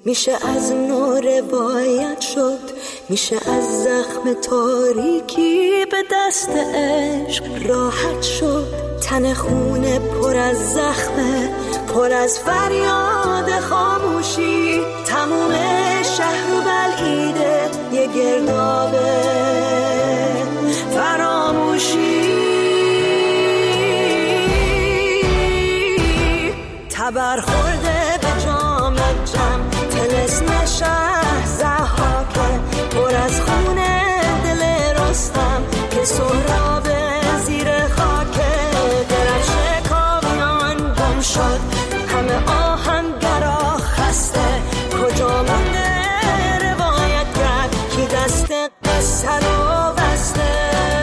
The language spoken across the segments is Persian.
میشه از نو روایت شد، میشه از زخم تاریکی به دست عشق راحت شد. تن خونه پر از زخمه، پر از فریاد خاموشی، تموم شهر و بلعیده یه گردابه فراموشی. تبر خورده به جام جم، طلسم شهر ضحاکه، پر از خونه دل رستم که سهراب زیر خاکه. درفش کاویان گم شد، همه آهنگرا خسته، کجا مونده روایتگر کی دست قصه رو بسته.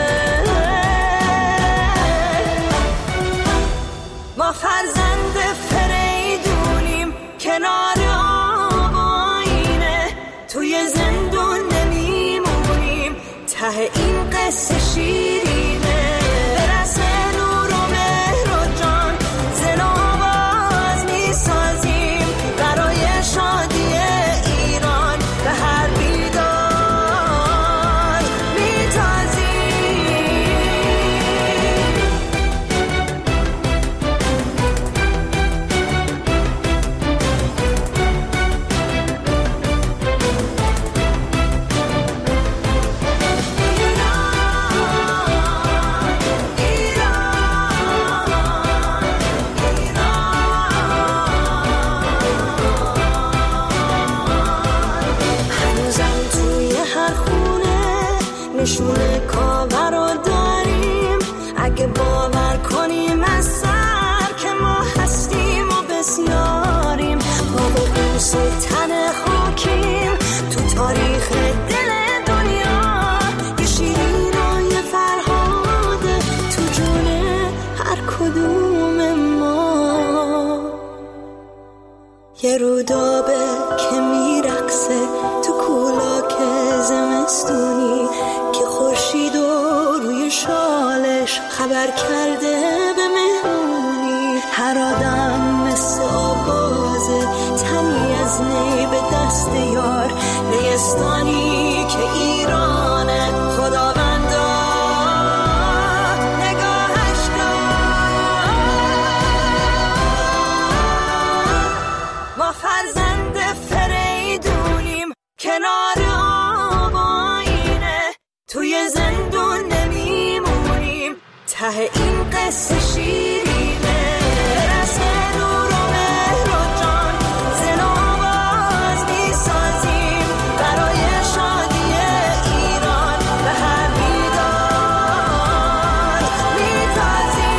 ما فرزند فریدونیم کنار آب آینه، توی زندون نمیمونیم ته این قصه شیرینه. برس نور و مهر و جان زن و آواز میسازیم برای شادی ایران، به هر بیدار میتازیم. نشونه کاور رو داریم، اگه باور کنیم از سر که ما هستیم و بسیاریم. ما با بوس و تن خاکیم تو تاریخ دل دنیا، یه شیرین و یه فرهاده تو جون هر کدوم ما. یه رودابه که میرقصه تو کولاک زمستونی، که خورشید و روی شالش خبر کرده به مهمونی. هر آدم مثل آوازه، تنی از نی به دست یار، نیستانی که ایرانه خداوندا نگاهش دار. ما فرزند فریدونیم کنار آب آینه، توی زندون نمیمونیم ته این قصه شیرینه. برس نور و مهر و جان زن و آواز میسازیم برای شادی ایران، به هر بیدار میتازیم.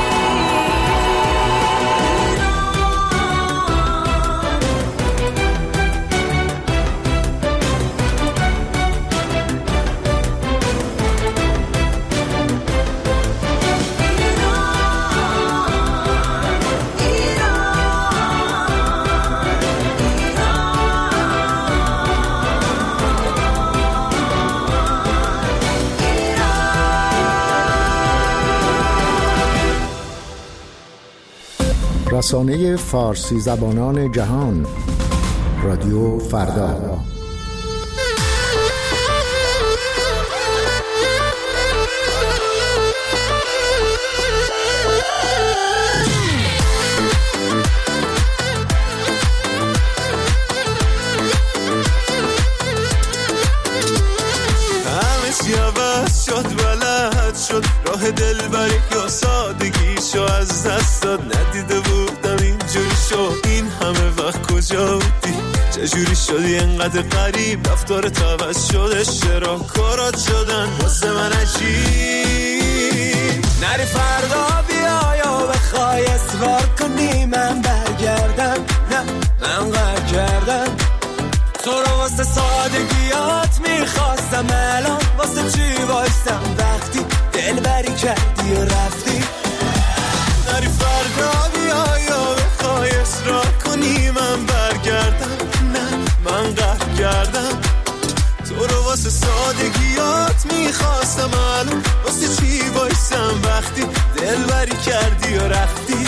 رسانه فارسی زبانان جهان، رادیو فردا. شد راه دلبری یا سادگیشو از دست داد، ندیده بودم اینجوری شد. این همه وقت کجا بودی؟ چجوری شدی انقدر غریب؟ رفتارت عوض شده، چرا کارات شدن واسه من عجیب؟ نری فردا بیا یا بخوای اصرار کنی من برگردم، نه من قهر کردم تو رو واسه سادگیات میخواستم، الان واسه چی وایستم وقتی دلبری کردی و رفتی؟ نری فردا بیا یا بخوای اصرار کنی من برگردم، نه من قهر کردم تو رو واسه سادگیات میخواستم، الان واسه چی وایستم وقتی دلبری کردی و رفتی؟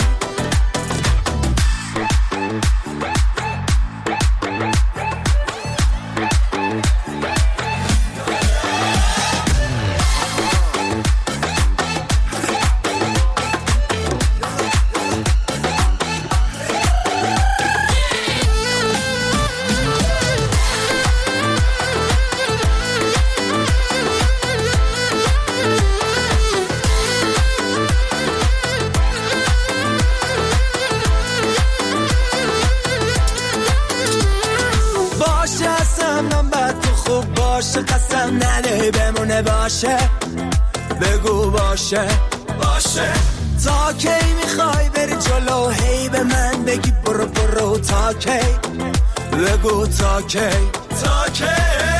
باشه قسم نده بمونه باشه بگو باشه باشه تا کی میخوای بری جلو هی به من بگی برو برو تا کی بگو تا کی تا کی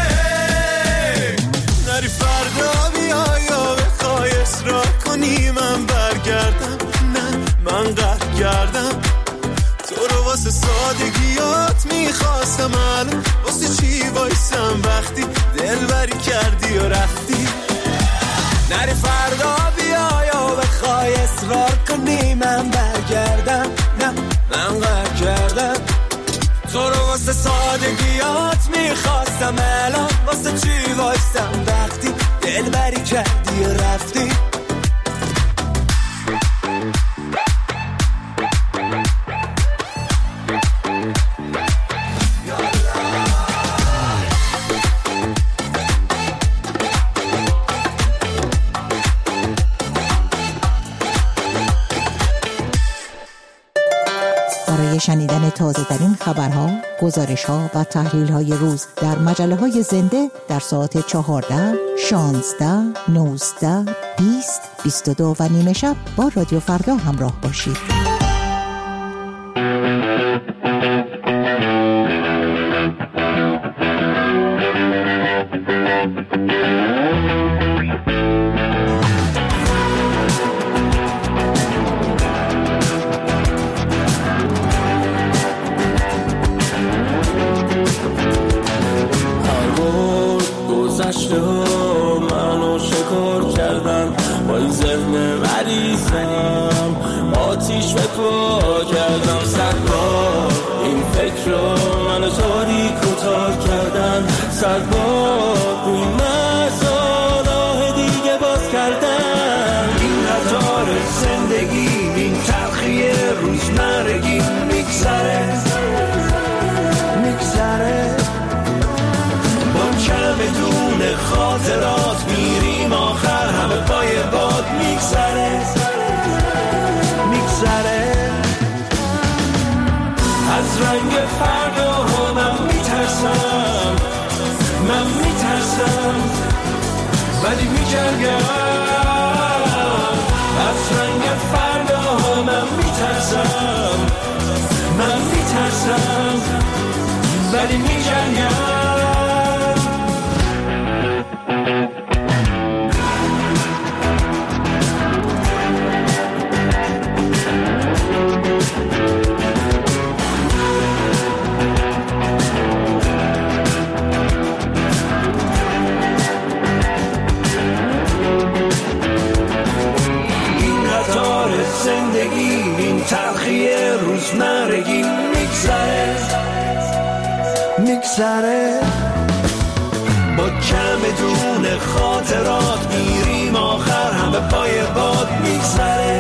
نری فردا بیای یا بخوای اصرار کنی من برگردم نه من قهر کردم تو رو واسه سادگیات میخواستم الان واسه چی وایسم وقتی دلبری کردی و رفتی نری فردا بیای و بخوای اصرار کنی من برگردم نه من قهر کردم تو رو واسه سادگیات میخواستم الان واسه چی وایسم وقتی دلبری کردی و رفتی برای شنیدن تازه‌ترین خبرها، گزارش‌ها و تحلیل‌های روز در مجله‌های زنده در ساعت 14, 16, 19, 20, 22 و نیمه شب با رادیو فردا همراه باشید. منو شکار کردن با این ذهن مریضم آتیش به پا کردم 100 بار این فکر رو منو تاریک و تار کردن 100 بار روی مزاراه دیگه باز کردن این قطار زندگی این تلخی روزمرگی میگذره بدون خاطرات میریم آخر همه پای باد میگذره از رنگ فردا من میترسم ولی میجنگم از رنگ فردا من میترسم ولی میجنگم روزمرگی میگذره با کم دون خاطرات میریم آخر همه پای باد میگذره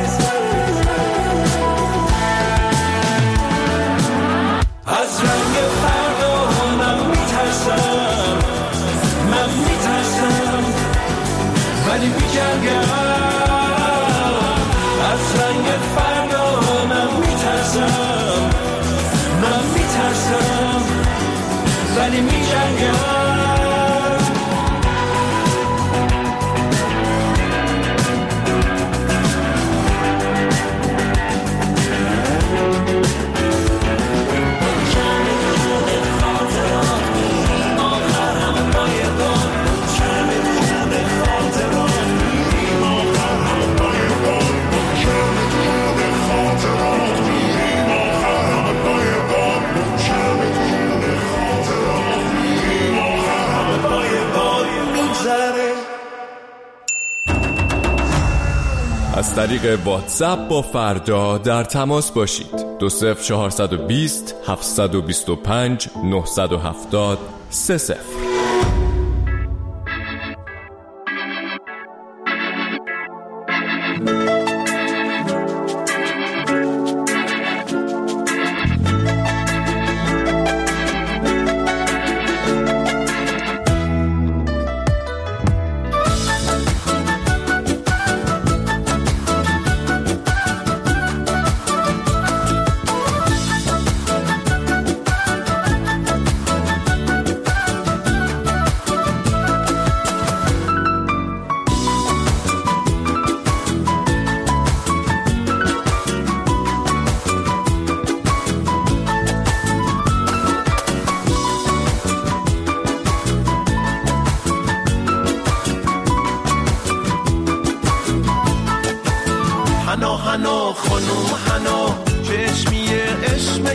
از رنگ فردا من میترسم ولی میجنگم از رنگ فردا من میترسم ولی میجنگم از طریق واتساپ با فردا در تماس باشید. 20420 725 970 30.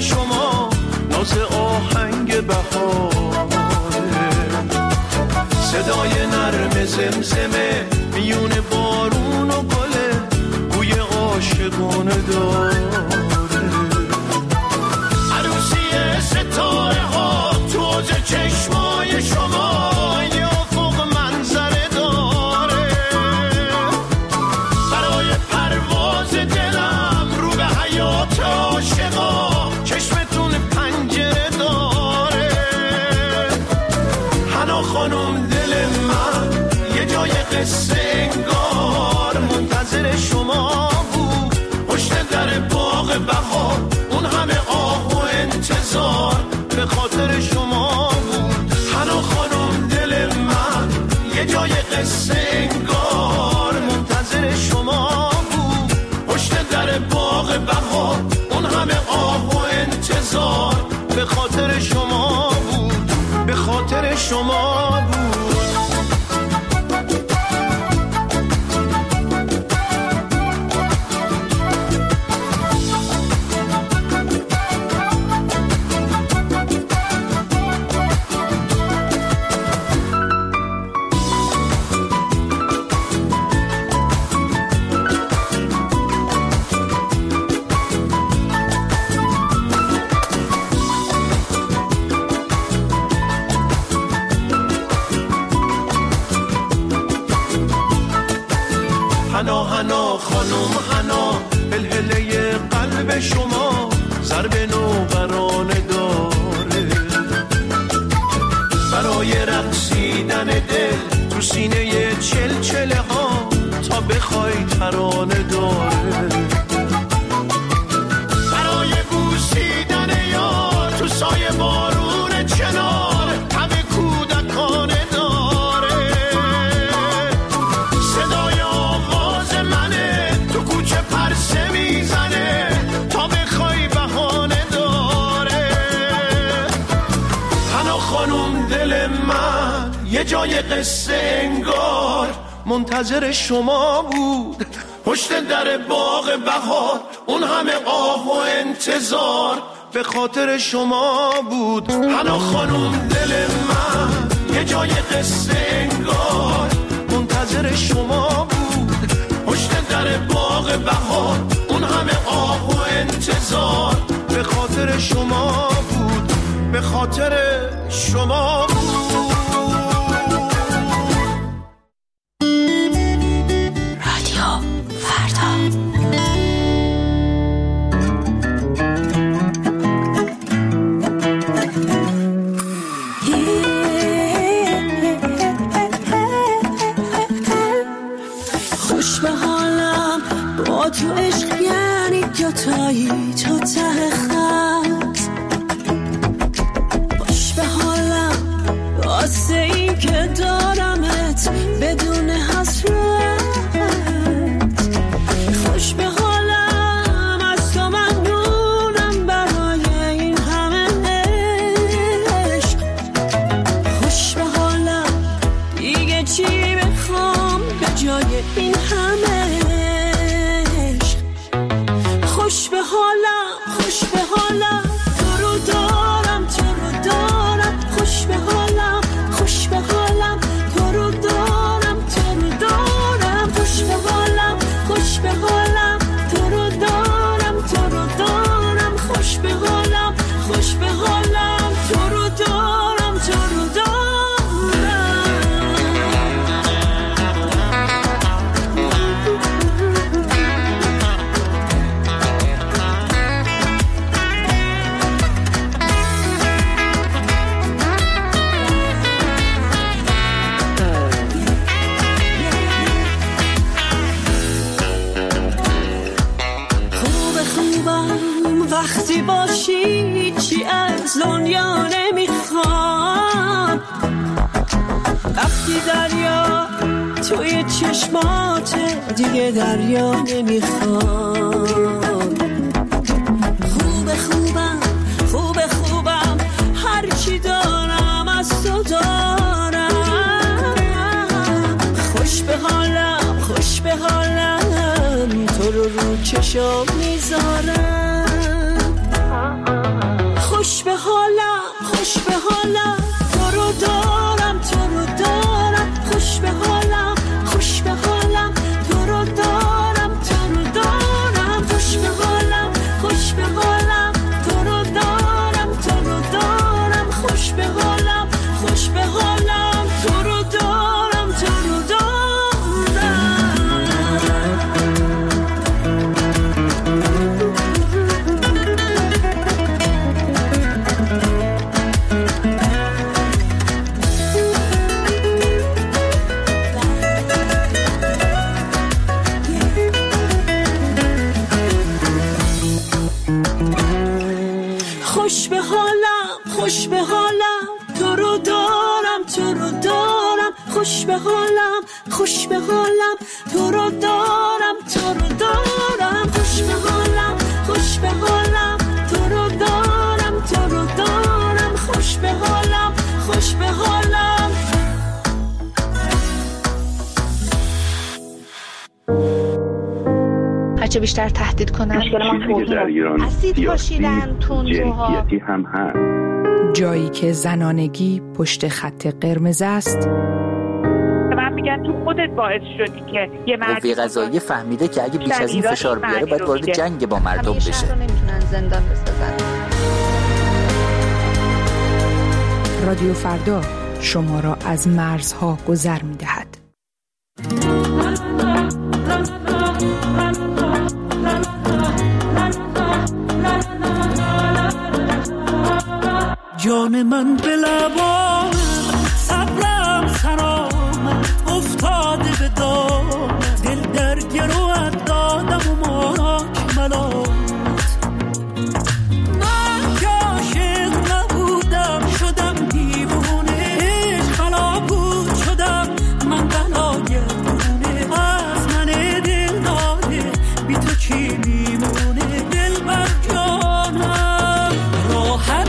شما ناز آهنگ بهاره، صدای نرم زمزمه میون بارون و گله بوی عاشقانه داره، عروسی ستاره ها توز چشمای شما یا فوق منظره داره، برای پرواز دلم رو به حیات عاشقا چشمتون پنجره داره. حنا خانم دل من یه جای قصه انگار منتظر شما بود، پشت در باغ بهار اون همه آه و انتظار به خاطر شما بود. حنا خانم دل من یه جای قصه انگار منتظر شما بود، پشت در باغ بهار اون همه آه و انتظار به خاطر شما بود، به خاطر شما بود. حنا حنا خانم حنا هلهله قلب شما ضرب نوبرانه داره، برای رقصیدن دل تو سینه چلچله ها تا بخوای ترانه داره، برای بوسیدن یار تو سایه بارون چنار همه کودکانه داره، صدای آواز منه تو کوچه پرسه میزنه تا بخوای بهانه داره. حنا خانم دل من یه جای قصه انگار منتظر شما بود، پشت در باغ بهار اون همه آه و انتظار به خاطر شما بود. حنا خانم دل من یه جای قصه انگار منتظر شما بود، پشت در باغ بهار اون همه آه و انتظار به خاطر شما بود، به خاطر شما بود. تو عشق یعنی دوتایی تو ته خط، باش به حالم واسه این که دارمت بدون حسرت، خوش به حالم از تو ممنونم برای این همه عشق، خوش به حالم دیگه چی بخوام به جای این همه، خوش به حالم خوش به حالم تو رو دارم تو رو دارم، خوش به حالم خوش به حالم تو رو دارم تو رو دارم، خوش به حالم خوش به حالم تو رو دارم تو رو دارم، خوش به حالم خوش به حالم تو رو دارم تو رو دارم. وقتی باشی چی از دنیا نمیخوام، وقتی دریا توی چشمات دیگه دریا نمیخوام، خوبه خوبم خوبه خوبم هرچی دارم از تو دارم، خوش به حالم خوش به حالم تو رو چشم میذارم. حالم تو رو دارم تو رو دارم خوش به حالم خوش به حالم تو رو دارم تو رو دارم خوش به حالم خوش به حالم تو رو دارم تو رو دارم خوش به حالم خوش به حالم تو رو دارم تو رو دارم خوش به حالم خوش به حالم تو رو دارم تو رو دارم خوش به حالم خوش به حالم تو رو دارم تو رو دارم خوش به حالم خوش به حالم تو رو دارم تو رو دارم خوش به حالم خوش به حالم. هرچه بیشتر تهدید کنن اسید پاشیدن تندروها هم هست. جایی که زنانگی پشت خط قرمز است. من میگن تو خودت باعث شدی که یه مرد قوه قضاییه فهمیده که اگه بیش از این فشار بیاره باید وارد جنگ با مردم بشه. همیشه رو نمیتونن زندان بسازن. رادیو فردا شما را از مرزها گذر میدهد. جان من به لبان صبرم سرام افتاده به دام دل در گروهت دادم و ماراک ملامت من که عاشق نبودم شدم دیوونه خلا بود شدم من بلاگردونه از من دل داده بی تو چی میمونه دل بر جانم راحت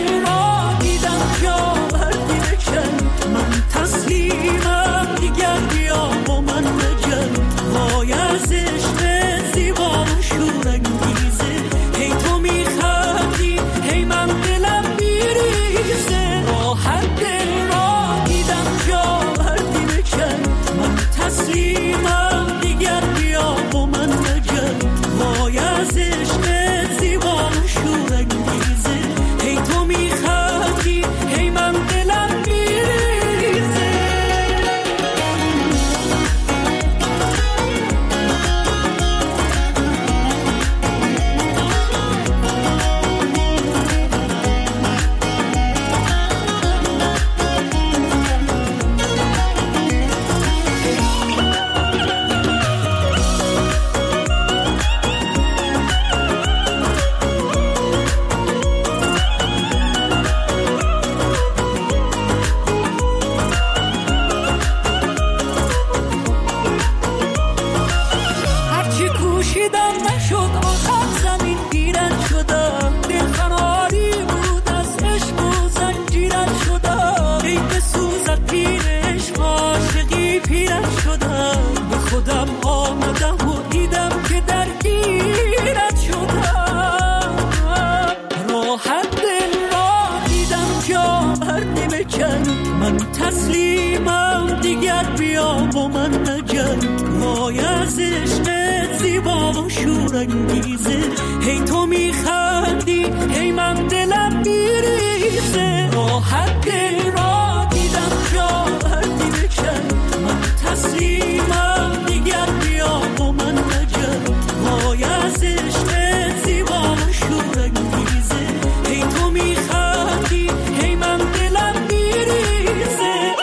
تسلیمم دیگر بیا با من بجن وای از عشق زیبا و شورانگیزه هی تو میخندی هی من دلم میریزه راحت دل را دیدم جا بردی بکن من تسلیمم دیگر بیا با من بجن وای از عشق زیبا و شورانگیزه هی تو میخندی هی من دلم من تسلیمم دیگر بیا با من نجن وای از عشق زیبا و شورانگیزه هی تو میخندی هی من دلم میریزه راحت دل را دیدم جا بردی بکن من تسلیمم دیگر بیا با من نجن وای از عشق زیبا و شورانگیزه هی تو میخندی هی من دلم میریزه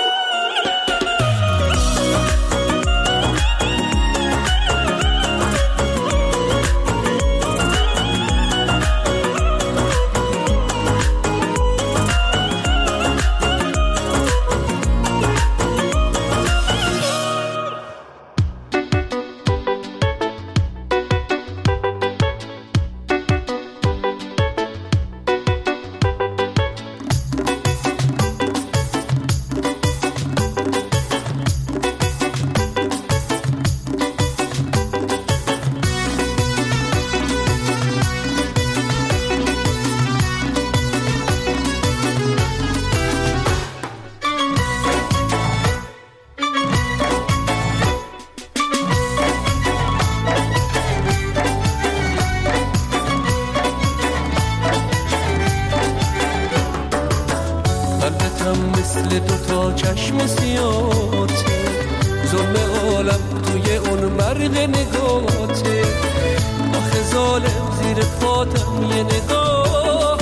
غرق نگاهته، آخه ظالم زیر پاتم یه نگاه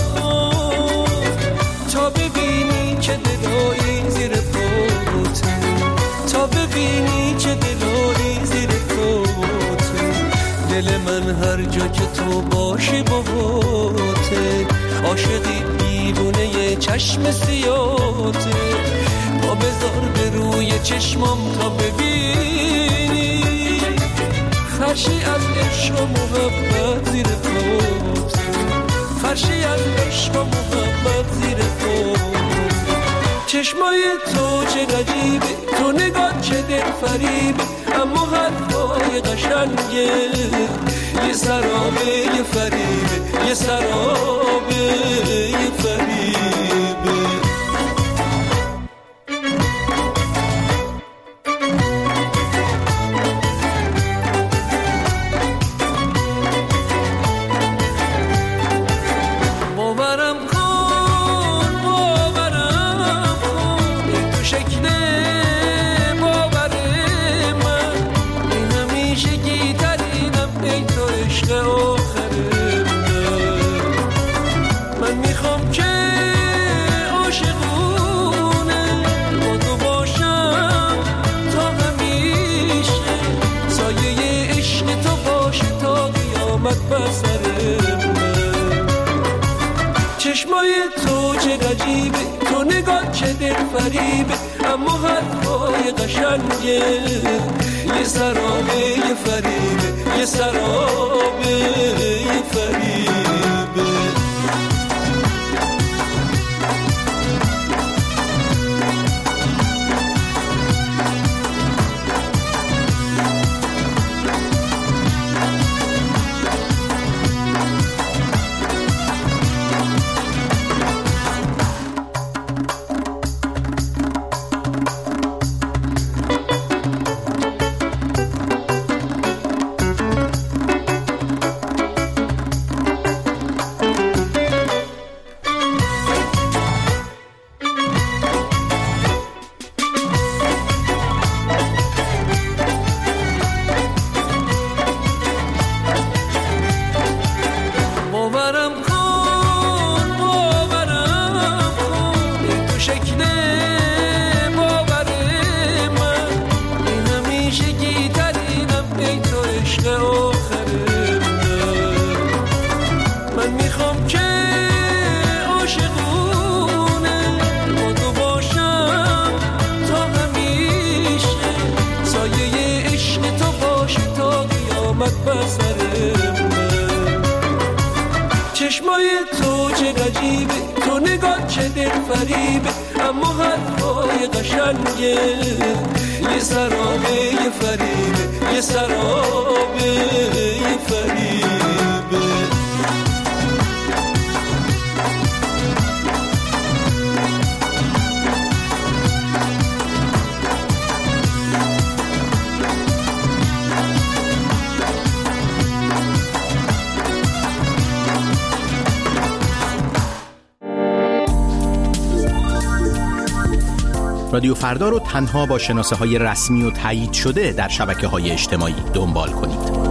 تا ببینی که دلایی زیر پاته، تا ببینی که دلایی زیر پاته. دل من هر جا که تو باشی باهاته، عاشقی دیوونه چشم سیاته. پا بذار به روی چشمام تا ببینی فرشی از عشق و محبت زیر پاته، فرشی از عشق و محبت زیر پاته. چشمای تو چه غریبه، تو نگاه چه دل فریبه، اما حرفای قشنگه یه سرابه یه فریبه، یه سرابه یه فریبه. چشمای تو چه غریبه، تو نگاه چه دل فریبه، اما حرفای قشنگه یه سرابه یه فریبه، یه سرابه یه فریبه. چشمای تو چه غریبه، تو نگاه چه دل فریبه، اما حرفای قشنگه یه سرابه یه فریبه، یه سرابه یه فریبه. رادیو فردا رو تنها با شناسه‌های رسمی و تایید شده در شبکه‌های اجتماعی دنبال کنید.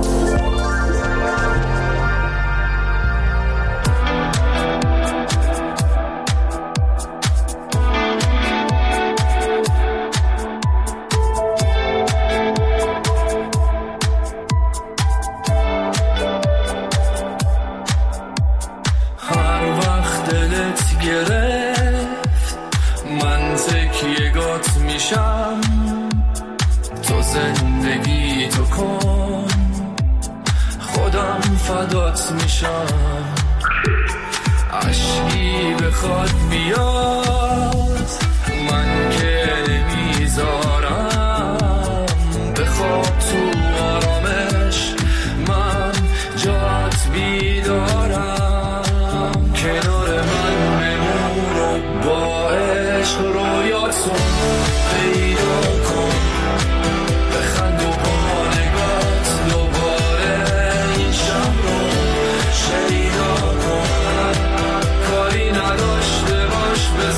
کاری نداشته باش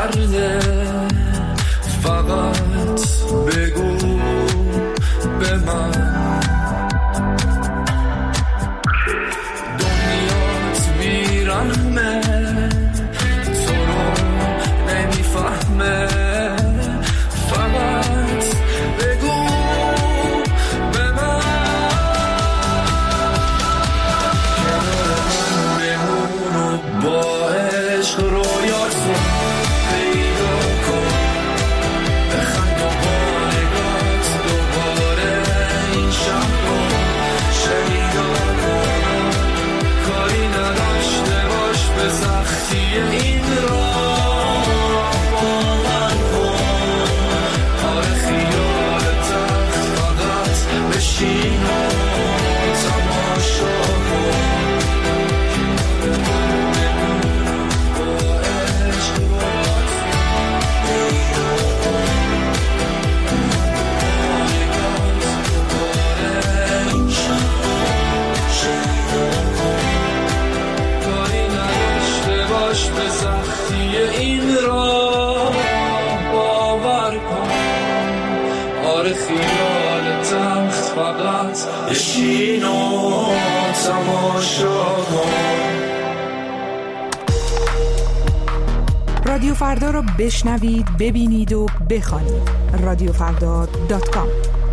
سرده، فقط بگو به من دنیات بیرحمه، تو رو نمیفهمه، فقط بگو به من کنار من بمون و با عشق رویاتو پیدا کن، بخند و با نگات دوباره این شب رو شیدا کن، کاری نداشته باش به سختی این راه باور کن، آره خیال تخت فقط بشین و تماشا کن. به سختی این را باور کن، آره خیال تخت فقط بشین و تماشا کن. رادیو فردا رو بشنوید، ببینید و بخوانید. radiofrda.com.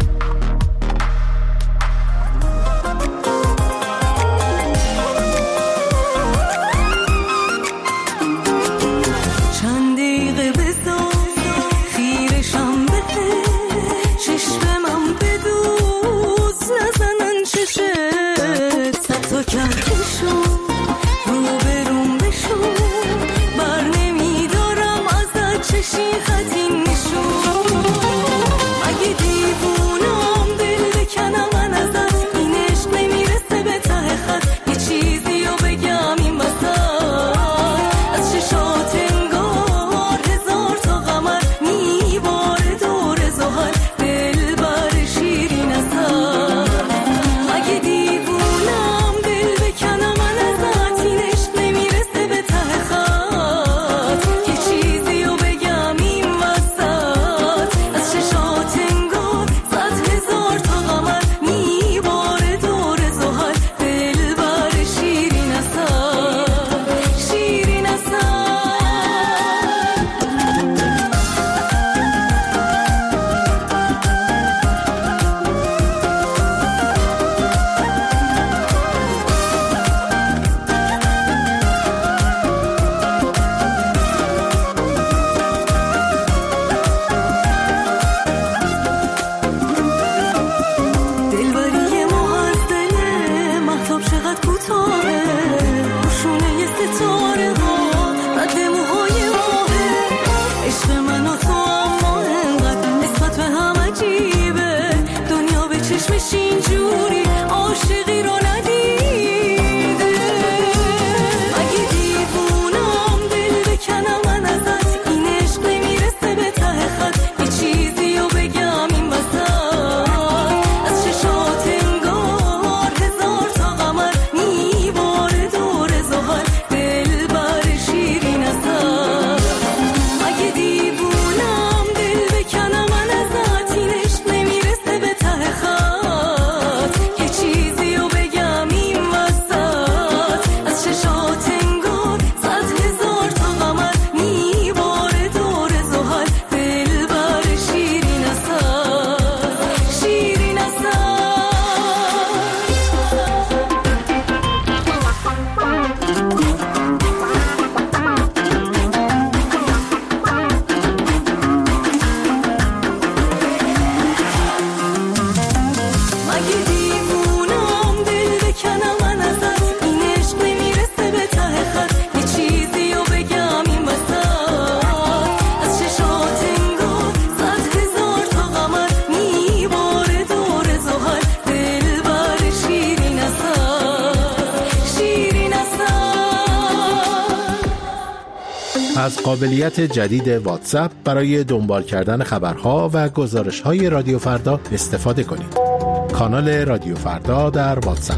از قابلیت جدید واتساپ برای دنبال کردن خبرها و گزارش‌های رادیو فردا استفاده کنید. کانال رادیو فردا در واتساپ.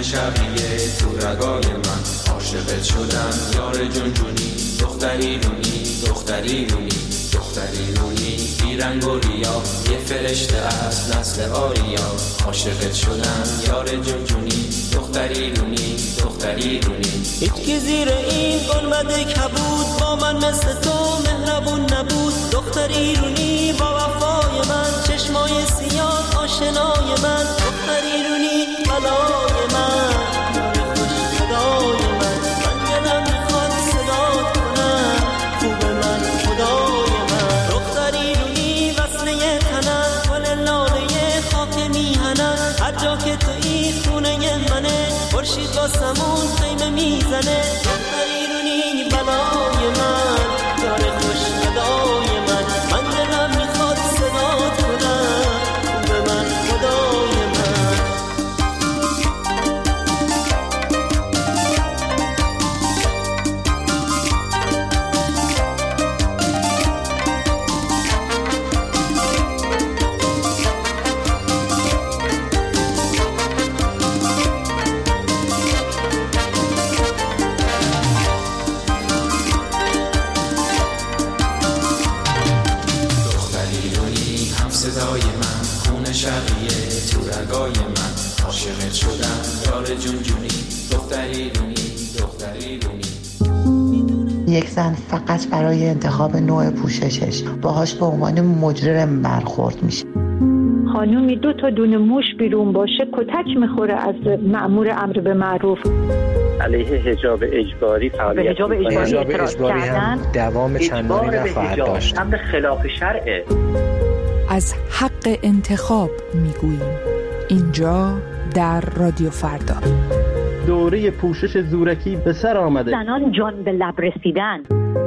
شبیه تو رگای من، عاشقت شدم یار جونجونی، دختری رونی دختری رونی دختری رونی، بیرنگ و ریا یه فرشته از نسل آریا، عاشقت شدم یار جونجونی، دختری رونی دختری رونی. هیچکی زیر این گنبد کبود با من مثل تو مهربون نبود، دختری رونی با وفای من، چشمای سیاه آشنای من، دختری رونی بلای من، خوش صدای من، من دلم میخواد صدات کنم، خوب من خدای من، دختری رونی وصله تنم، گل لاله خاک میهنم، هر جا که تویی خونه منه، خورشید واسمون خیمه میزنه، دختری رونی بلای من، یار خوش صدای من، من دلم میخواد صدات کنم، خوب من خدای من. صدای من خون شقیه تو رگای من، عاشقت شدم یار جونجونی، دختری رونی دختری رونی. یک زن فقط برای انتخاب نوع پوششش باهاش به عنوان مجرم برخورد میشه. خانومی 2 تا دونه موش بیرون باشه کتک میخوره از مأمور امر به معروف. علیه حجاب اجباری فعالیت حجاب اجباری هم دوام چندانی نخواهد داشت. امر خلاف شرعه. از حق انتخاب میگوییم اینجا در رادیو فردا. دوره پوشش زورکی به سر آمده. زنان جان به لب رسیدن.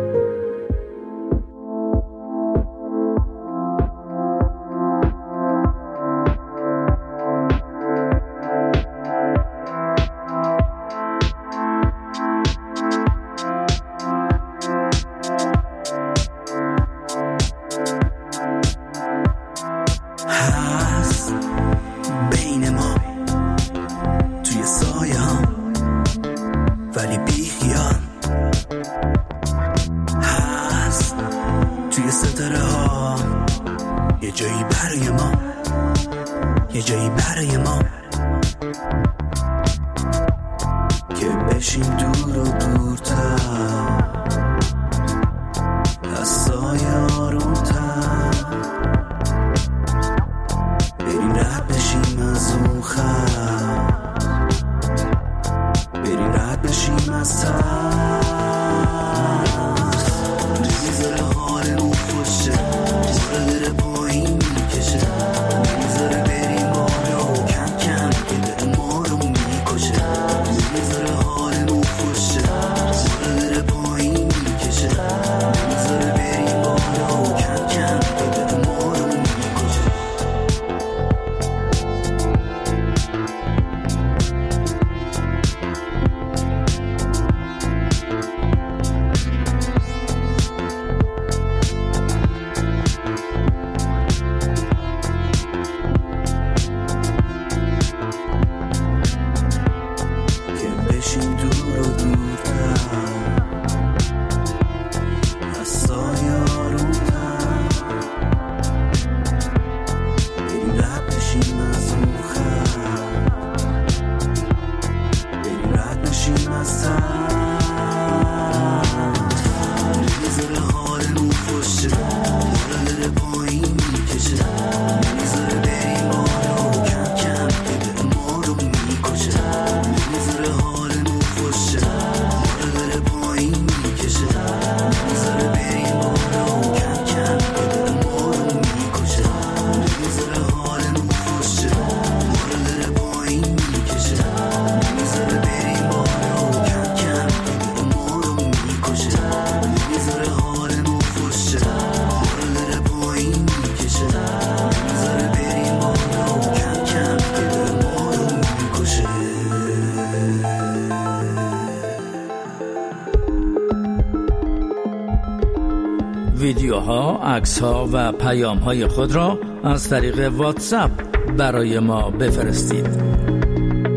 ویدیوها، عکس‌ها و پیام‌های خود را از طریق واتساپ برای ما بفرستید.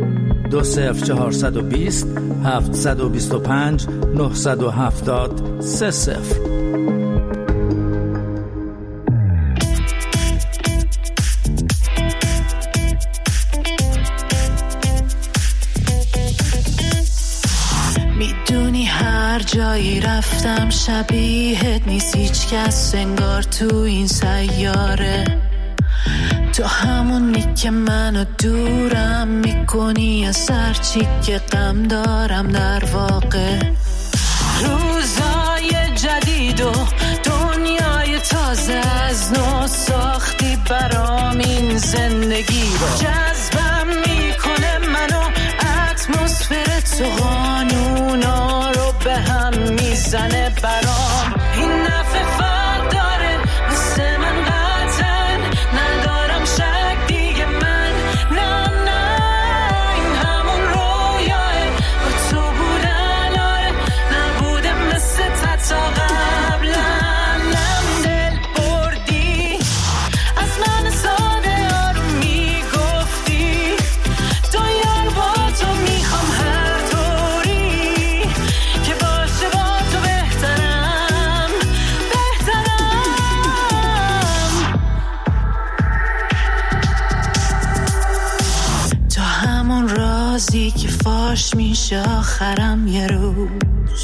20420 725 970 30. میدونی هر جایی رفتم شبیهت نیست هیچ کس انگار تو این سیاره، تو همونی که منو دورم میکنی از هر چی که غم دارم. در واقع روزای جدید و دنیای تازه از نو ساختی برام این زندگی رو، جذبم میکنه منو اتمسفر تو، قانونا رو به هم میزنه برام. این نفع فرد داره مثل من قطعا، ندارم شک دیگه من، نه نه این همون رویاه با تو بودن، آره نبوده مثل تا قبلا. نم دل بردی از من ساده آروم میگفتی، تو یار با تو میخوام هر طوری که باشه با تو بهترم تو همون رازی که فاش میشه آخرم یه روز.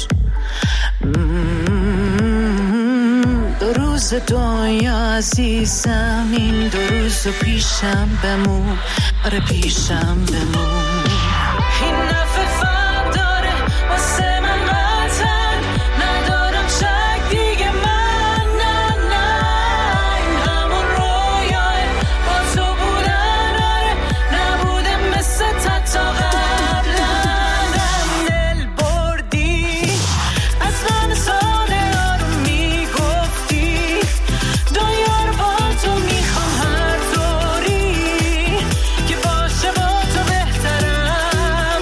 دو روز دنیا عزیزم، این دو روز رو پیشم بمون، آره پیشم بمون. این نفع فرد داره واسه من قطعا، ندارم شک دیگه من، نه نه این همون رویاه با تو بودن، آره نبوده مثل تا قبلا. دل بردی از من ساده آروم میگفتی، دنیا رو با تو میخوام هر طوری که باشه با تو بهترم.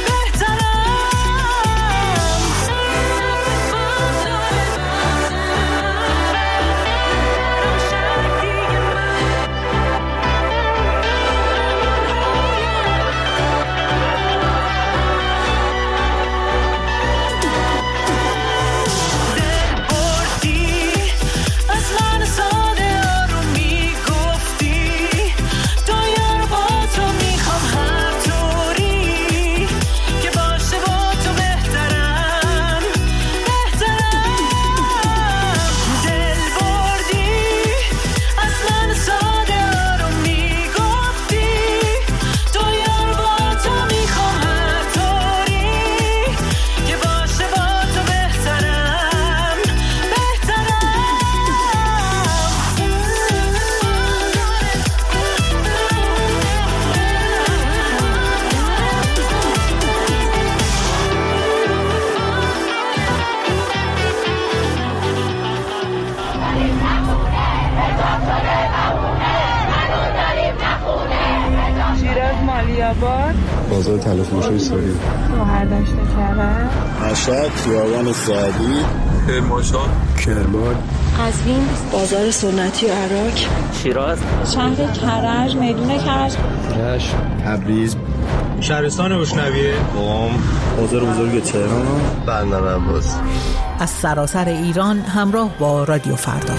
آباد، بازار تلفروشی سوری، مهردشت کرد، مشهد، خیابان سعدی، کرمانشاه، کرمان، قزوین، بازار سنتی و عراق، شیراز، شهر کرج، میدون کرج، رشت، تبریز، شهرستان بوشنویه، قم، بازار بزرگ تهران، بندر عباس. از سراسر ایران همراه با رادیو فردا.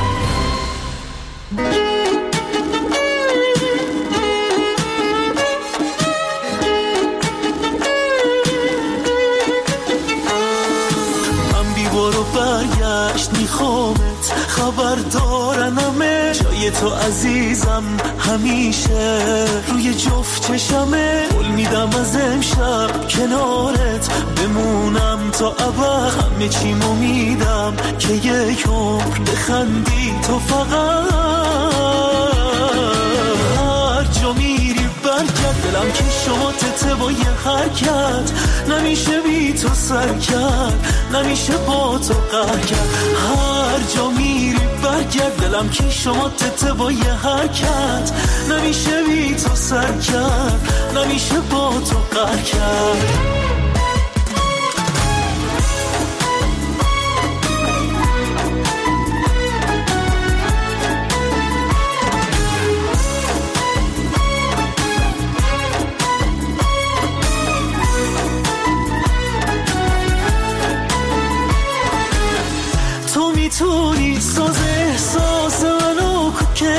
میخوامت خبر دارنمه، جای تو عزیزم همیشه روی جفت چشمه. قول میدم از امشب کنارت بمونم تا ابد، همه چیمو میدم که یک عمر بخندی تو فقط. هر جا میری برگرد، دلم که شما تته با یه حرکت، نمیشه بی تو سر کرد، نمیشه با تو قهر کرد. هر جا میری برگرد، دلم که شما تته با یه حرکت، نمیشه بی تو سر کرد، نمیشه با تو قهر کرد.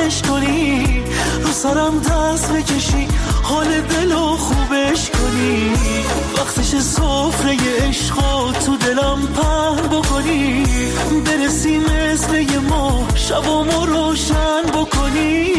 خونش کنی، رو سرم دست بکشی، حال دلو خوبش کنی، وقتش سفره عشقو تو دلم پهن بکنی، برسی مثل یه ماه شبامو روشن بکنی.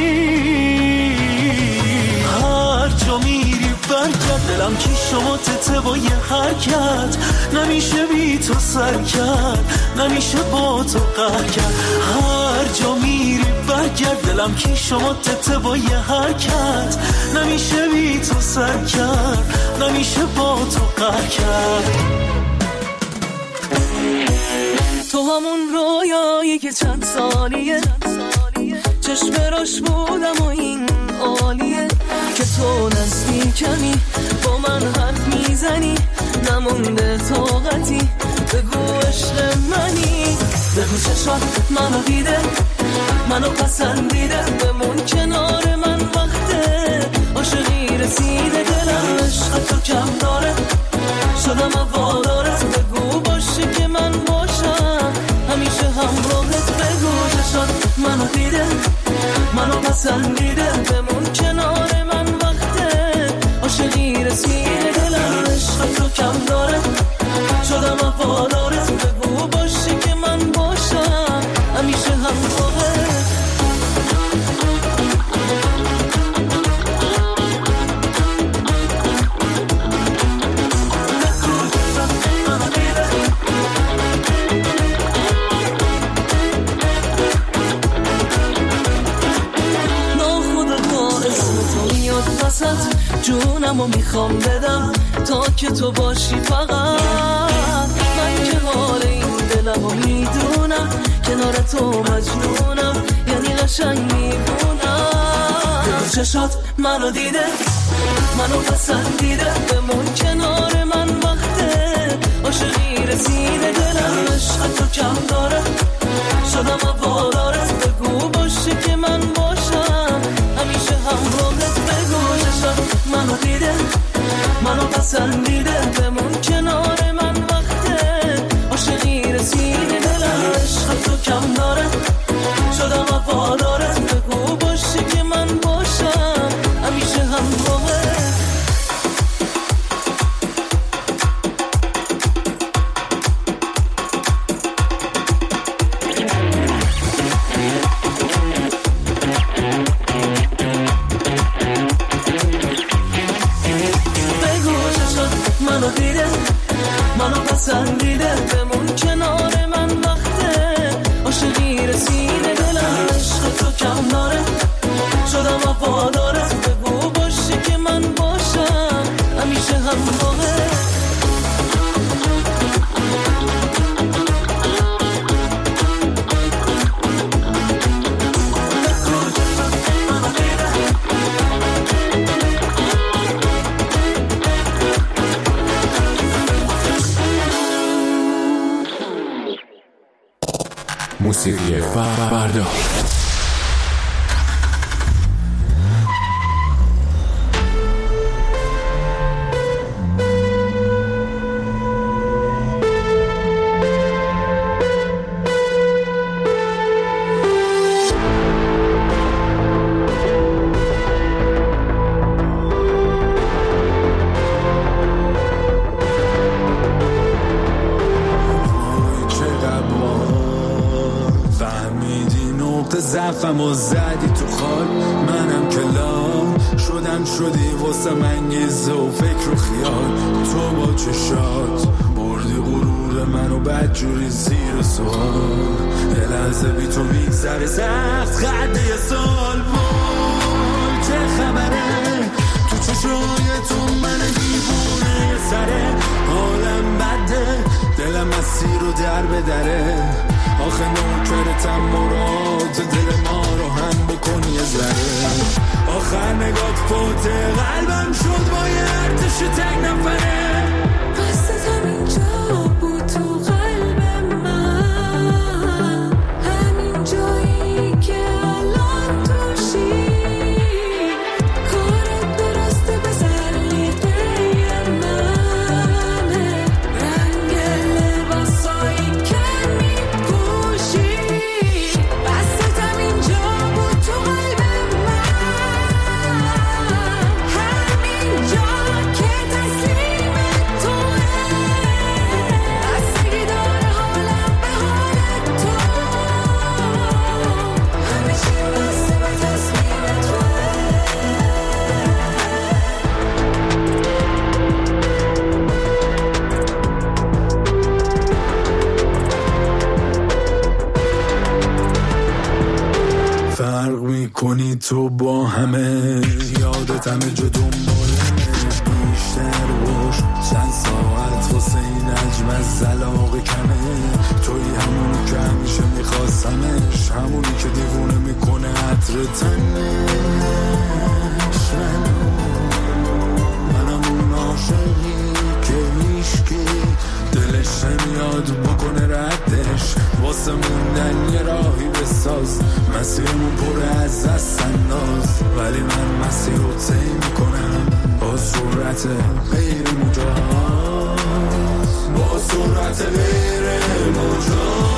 هر جا میری برگرد، دلم کی شما تته با یه حرکت، نمیشه بی تو سر کرد، نمیشه با تو قهر کرد. هر جا میری برگرد، دلم کی شما تته با یه حرکت، نمیشه بی تو سر کرد، نمیشه با تو قهر کرد. تو همون رویایی که چند سالیه چشم راش بودم و این عالیه که تو نزدیکمی، با من حرف میزنی، نمونده طاقتی، بگو عشق منی، بگو چشم منو دیده، منو پسندیده، بمون کنار من وقته عاشقی رسیده، دلم عشق تو کم داره، شدم هوادارت، بگو باشه که من باشم همیشه همراهت، بگو چشم منو دیده، منو پسندیده، بمون کنار من وقته عاشقی رسیده، دلم عشق تو کم داره، شدم هوادارت، بگو باشه که من باشم همیشه همراهت. جونمو میخوام بدم تا که تو باشی، فقط من که حال این دلمو میدونم، کنار تو مجنونم، یعنی قشنگ میبونم. چشات منو دیده، منو پسندیده، بمون کنار من وقته عاشقی رسیده، دلم عشق تو کم داره، شدم هوادارت، بگو باشه که من باشم همیشه همراهت، بگو چشم منو دیده، منو پسندیده، بمون کنار من وقته عاشقی رسیده، دلم عشق تو کم داره، شدم هوادارت، بگو باشه که من باشم همیشه همراهت. پسندیده، بمون کنار من وقته عاشقی رسیده، دلم عشق تو کم داره، شدم هوادارت، بگو باشه که من باشم همیشه همراهت. موسیقی فردا. ضعفم و زدی تو خاک، منم که لام شدم، شدی واسم انگیزه و فکر و خیال، تو با چشات بردی غرور منو بدجوری زیر سوال، یه لحظه بی تو میگذره سخت قد یه سال بود. چه خبره تو چشای تو من دیوونه سره، حالم بده، دلم مسیر رو در بدره، آخه نوکرتم مراد دل ما رو هم بکنی یه ذره، آخر نگات فوت قلبم شد با یه ارتش تک نفره، قصدم اینجا بود تو قلب من، همین جایی که الان توشی، کارت درسته به سلیقه منه، رنگ لباسایی که میپوشی، قصدم اینجا بود تو قلب تو با همه، یادت همه جا دنبالمه، بیشتر باش چند ساعت واسه این عجم از علاقه کمه. توی همونی که همیشه میخواستمش، همونی که دیوونه میکنه عطر تنش. منم اون عاشقی که هیشکی دلش نمیاد بکنه ردش، واسه موندن یه راهی بساز، مسیرمون پر از انداز، ولی من مسیر رو طی میکنم با سرعت غیر مجاز، با سرعت غیر مجاز.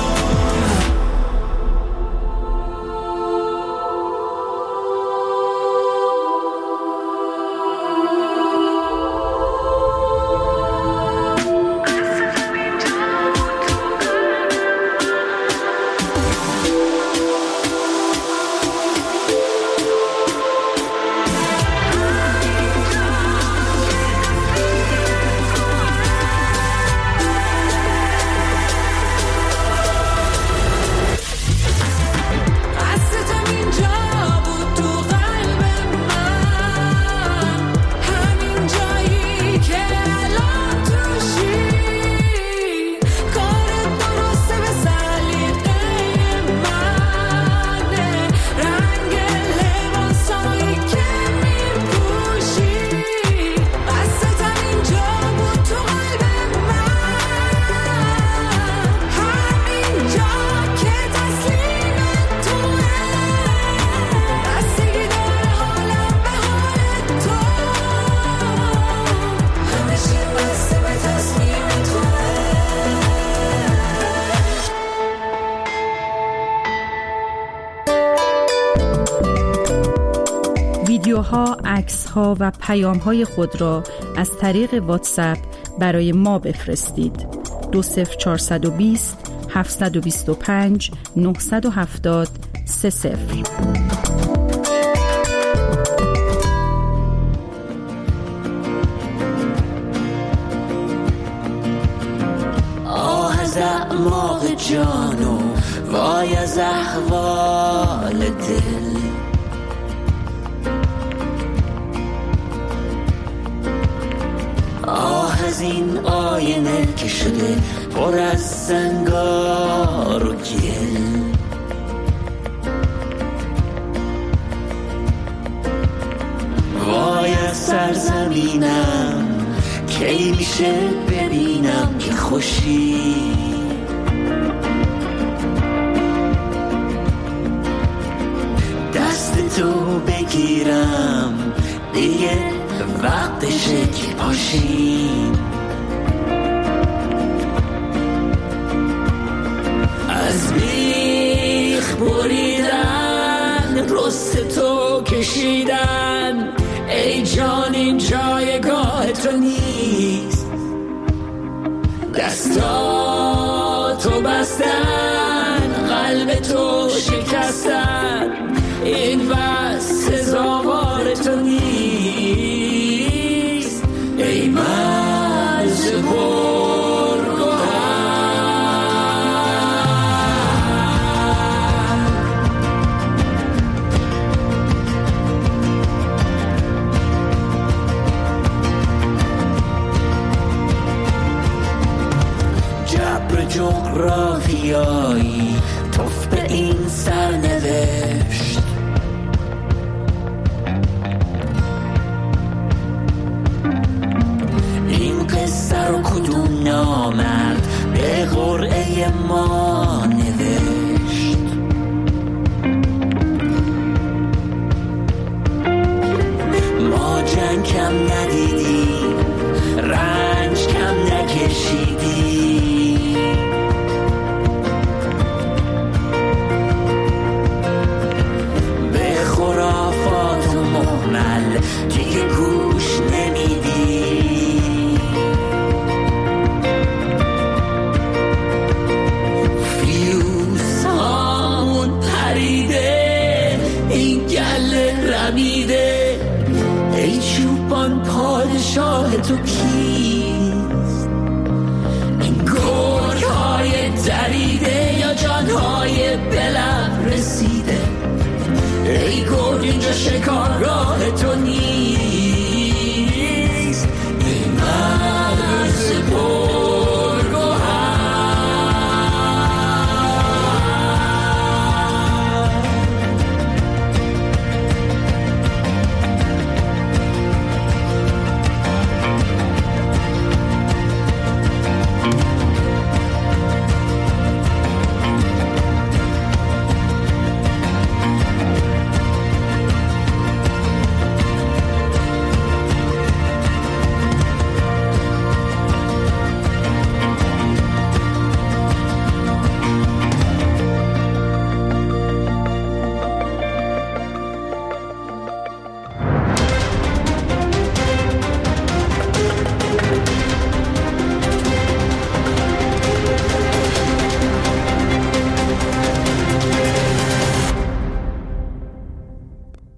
ویدیوها، عکس‌ها و پیام‌های خود را از طریق واتساپ برای ما بفرستید. 20420 725 970 30. آه از اعماق جانو، وای از احوال دل، آه از این آینه که شده پر از زنگار و گل، وای از سرزمینم کی میشه ببینم که خوشی، دست تو بگیرم دیگه وقتشه که پاشیم، از بیخ بریدن رست تو کشیدن، ای جان این جایگاه تو نیست، دستاتو بستن قلب تو شکستن، این بس سزاوار تو نیست، ای مرز جغرافیایی توف به این سرنوشت، این قصه رو کدوم نامرد به قرعه ما نوشت، ما جنگ کم ندیدیم، رنج کم نکشیدیم، دیگه گوش نمیدی، فیوز هامون پریده، این گله رمیده، ای چوپان پادشاه تو کیست، این گرگ های دریده یا جانهای بلب رسیده، ای گرگ اینجا شکار